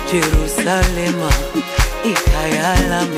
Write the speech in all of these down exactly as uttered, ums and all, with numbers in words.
Jerusalema ikayalami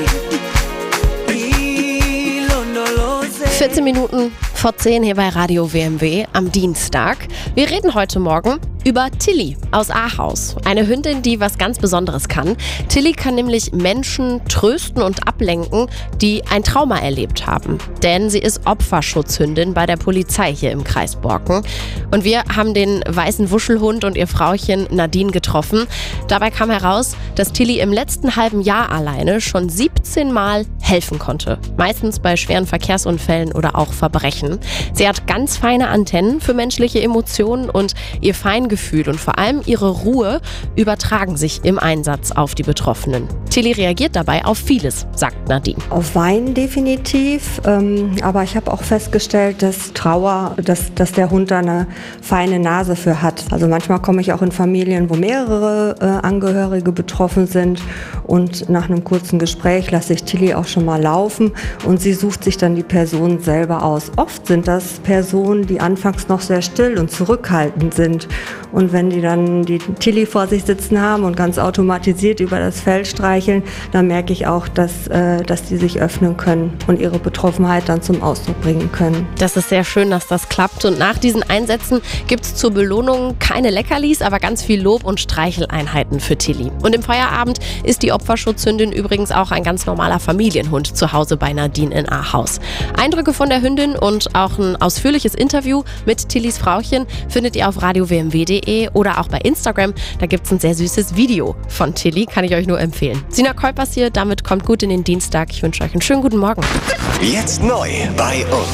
ilondoloze. vierzehn Minuten vor zehn hier bei Radio W M W am Dienstag. Wir reden heute Morgen über Tilly aus Ahaus. Eine Hündin, die was ganz Besonderes kann. Tilly kann nämlich Menschen trösten und ablenken, die ein Trauma erlebt haben. Denn sie ist Opferschutzhündin bei der Polizei hier im Kreis Borken. Und wir haben den weißen Wuschelhund und ihr Frauchen Nadine getroffen. Dabei kam heraus, dass Tilly im letzten halben Jahr alleine schon siebzehn Mal helfen konnte. Meistens bei schweren Verkehrsunfällen oder auch Verbrechen. Sie hat ganz feine Antennen für menschliche Emotionen und ihr Feingefühl und vor allem ihre Ruhe übertragen sich im Einsatz auf die Betroffenen. Tilly reagiert dabei auf vieles, sagt Nadine. Auf Weinen definitiv, ähm, aber ich habe auch festgestellt, dass Trauer, dass, dass der Hund da eine feine Nase für hat. Also manchmal komme ich auch in Familien, wo mehrere äh, Angehörige betroffen sind und nach einem kurzen Gespräch lasse ich Tilly auch schon mal laufen und sie sucht sich dann die Person selber aus. Oft sind das Personen, die anfangs noch sehr still und zurückhaltend sind. Und wenn die dann die Tilly vor sich sitzen haben und ganz automatisiert über das Fell streicheln, dann merke ich auch, dass, äh, dass die sich öffnen können und ihre Betroffenheit dann zum Ausdruck bringen können. Das ist sehr schön, dass das klappt. Und nach diesen Einsätzen gibt es zur Belohnung keine Leckerlis, aber ganz viel Lob und Streicheleinheiten für Tilly. Und im Feierabend ist die Opferschutzhündin übrigens auch ein ganz normaler Familienhund zu Hause bei Nadine in Ahaus. Eindrücke von der Hündin und auch ein ausführliches Interview mit Tillys Frauchen findet ihr auf radio w m w punkt d e oder auch bei Instagram. Da gibt es ein sehr süßes Video von Tilly, kann ich euch nur empfehlen. Sina Kolpers hier, damit kommt gut in den Dienstag. Ich wünsche euch einen schönen guten Morgen. Jetzt neu bei uns.